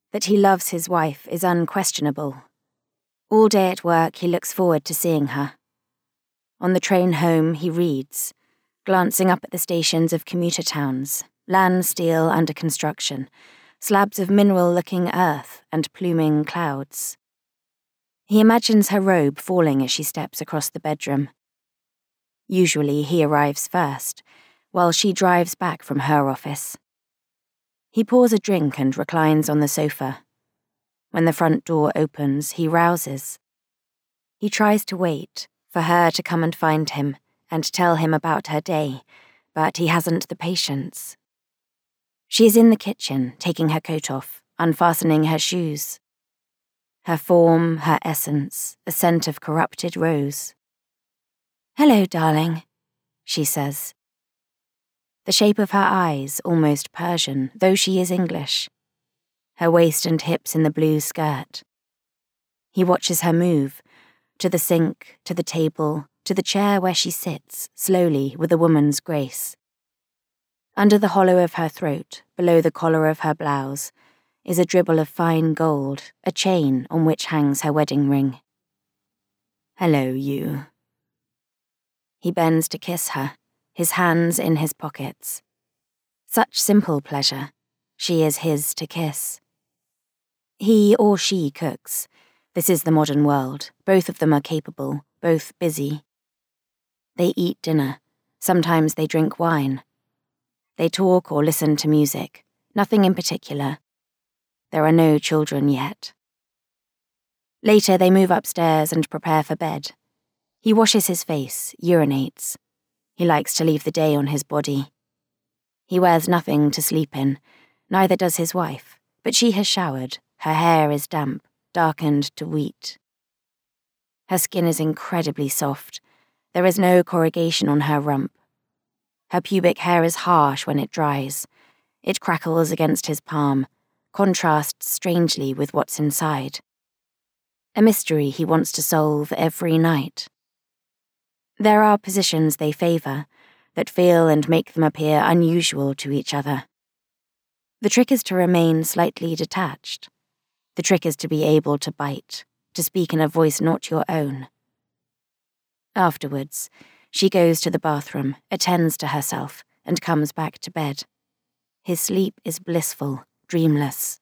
That he loves his wife is unquestionable. All day at work, he looks forward to seeing her. On the train home, he reads, glancing up at the stations of commuter towns, land steel under construction, slabs of mineral-looking earth and pluming clouds. He imagines her robe falling as she steps across the bedroom. Usually he arrives first, while she drives back from her office. He pours a drink and reclines on the sofa. When the front door opens, he rouses. He tries to wait for her to come and find him and tell him about her day, but he hasn't the patience. She is in the kitchen, taking her coat off, unfastening her shoes. Her form, her essence, a scent of corrupted rose. "Hello, darling," she says. The shape of her eyes, almost Persian, though she is English. Her waist and hips in the blue skirt. He watches her move, to the sink, to the table, to the chair where she sits, slowly, with a woman's grace. Under the hollow of her throat, below the collar of her blouse, is a dribble of fine gold, a chain on which hangs her wedding ring. "Hello, you." He bends to kiss her, his hands in his pockets. Such simple pleasure. She is his to kiss. He or she cooks. This is the modern world. Both of them are capable, both busy. They eat dinner. Sometimes they drink wine. They talk or listen to music. Nothing in particular. There are no children yet. Later they move upstairs and prepare for bed. He washes his face, urinates. He likes to leave the day on his body. He wears nothing to sleep in, neither does his wife, but she has showered. Her hair is damp, darkened to wheat. Her skin is incredibly soft. There is no corrugation on her rump. Her pubic hair is harsh when it dries. It crackles against his palm, contrasts strangely with what's inside. A mystery he wants to solve every night. There are positions they favour, that feel and make them appear unusual to each other. The trick is to remain slightly detached. The trick is to be able to bite, to speak in a voice not your own. Afterwards, she goes to the bathroom, attends to herself, and comes back to bed. His sleep is blissful, dreamless.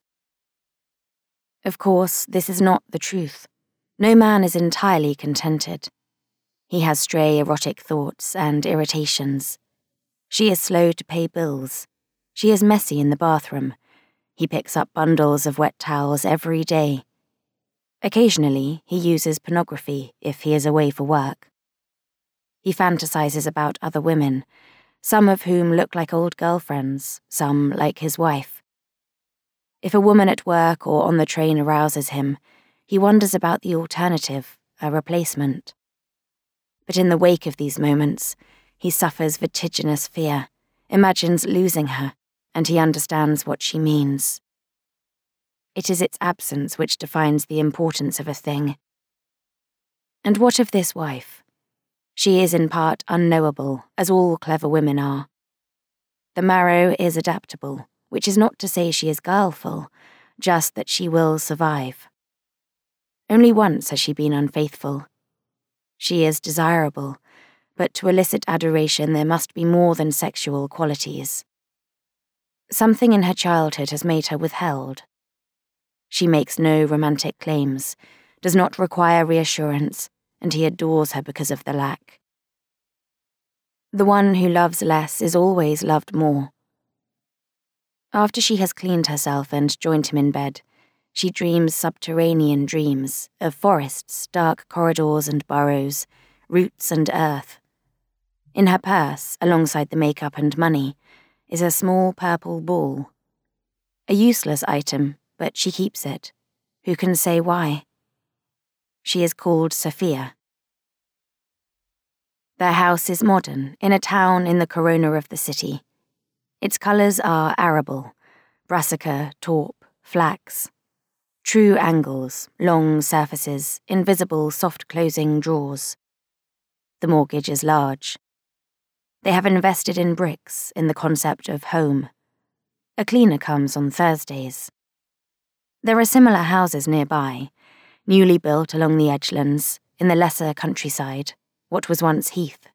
Of course, this is not the truth. No man is entirely contented. He has stray erotic thoughts and irritations. She is slow to pay bills. She is messy in the bathroom. He picks up bundles of wet towels every day. Occasionally, he uses pornography if he is away for work. He fantasizes about other women, some of whom look like old girlfriends, some like his wife. If a woman at work or on the train arouses him, he wonders about the alternative, a replacement. But in the wake of these moments, he suffers vertiginous fear, imagines losing her, and he understands what she means. It is its absence which defines the importance of a thing. And what of this wife? She is in part unknowable, as all clever women are. The marrow is adaptable, which is not to say she is guileful, just that she will survive. Only once has she been unfaithful. She is desirable, but to elicit adoration there must be more than sexual qualities. Something in her childhood has made her withheld. She makes no romantic claims, does not require reassurance, and he adores her because of the lack. The one who loves less is always loved more. After she has cleaned herself and joined him in bed, she dreams subterranean dreams of forests, dark corridors and burrows, roots and earth. In her purse, alongside the makeup and money, is a small purple ball. A useless item, but she keeps it. Who can say why? She is called Sophia. Their house is modern, in a town in the corona of the city. Its colours are arable, brassica, taupe, flax. True angles, long surfaces, invisible soft-closing drawers. The mortgage is large. They have invested in bricks, in the concept of home. A cleaner comes on Thursdays. There are similar houses nearby, newly built along the edgelands, in the lesser countryside, what was once heath.